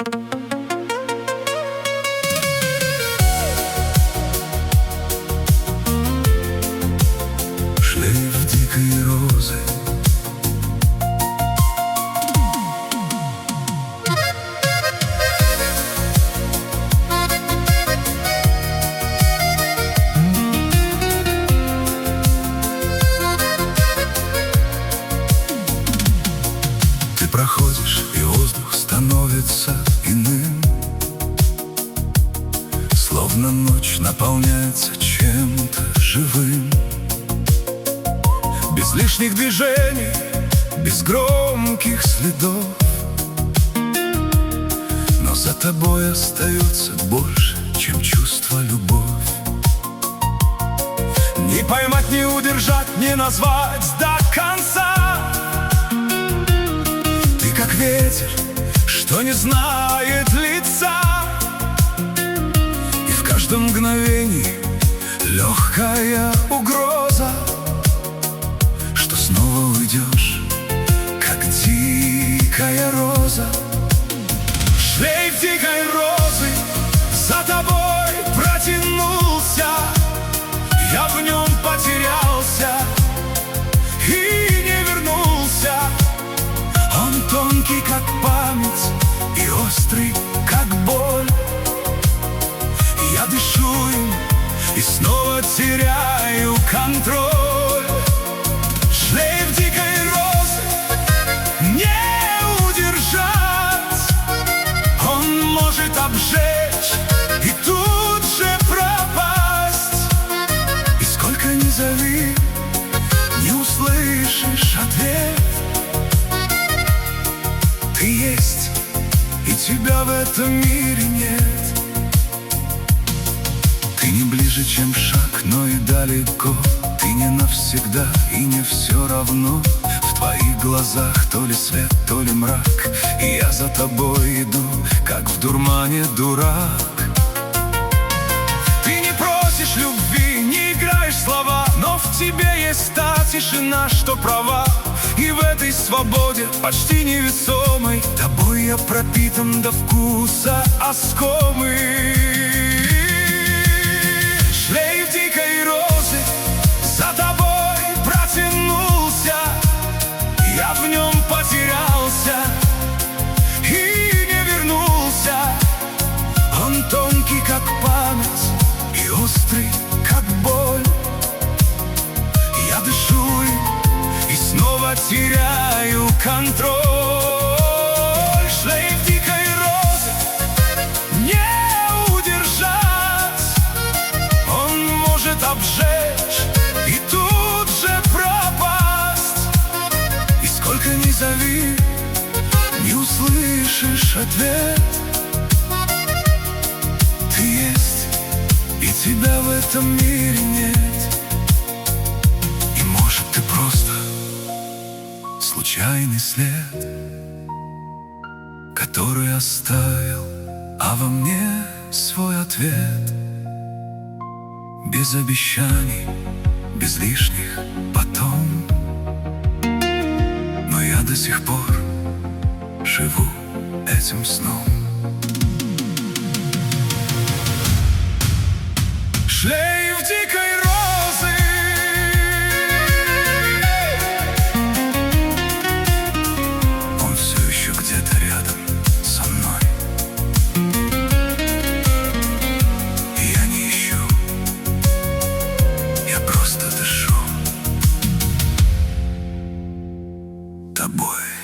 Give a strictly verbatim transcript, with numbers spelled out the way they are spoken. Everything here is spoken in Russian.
Шлейф дикой розы. Ты проходишь, и воздух становится иным, словно ночь наполняется чем-то живым. Без лишних движений, без громких следов, но за тобой остается больше, чем чувство, любовь. Не поймать, не удержать, не назвать до конца. Ты как ветер, что не знает лица, и в каждом мгновении легкая угроза, что снова уйдешь, как дикая роза. Шлейф дикой розы за тобой протянулся, я в нем потерялся и не вернулся. Он тонкий, как память, и острый, как боль. Я дышу им и снова теряю контроль. Шлейф дикой розы не удержать, он может обжечь и тут же пропасть. И сколько ни зови, не услышишь ответ. Ты есть, и тебя в этом мире нет. Ты не ближе, чем шаг, но и далеко. Ты не навсегда и не все равно. В твоих глазах то ли свет, то ли мрак, и я за тобой иду, как в дурмане дурак. Ты не просишь любви, не играешь слова, но в тебе есть та тишина, что права. И в этой свободе, почти невесомой, тобой я пропитан до вкуса оскомый. Шлейф дикой розы за тобой протянулся, я в нем потерялся и не вернулся. Он тонкий, как память, и острый, как боль. Я дышу им и снова теряю контроль. Шлейф дикой розы не удержать, он может обжечь и тут же пропасть. И сколько ни зови, не услышишь ответ. Ты есть, и тебя в этом мире нет. И может ты просто случайный след, который оставил, а во мне свой ответ. Без обещаний, без лишних потом, но я до сих пор живу этим сном. Шлейф дикой розы, он все еще где-то рядом со мной. И я не ищу, я просто дышу тобой.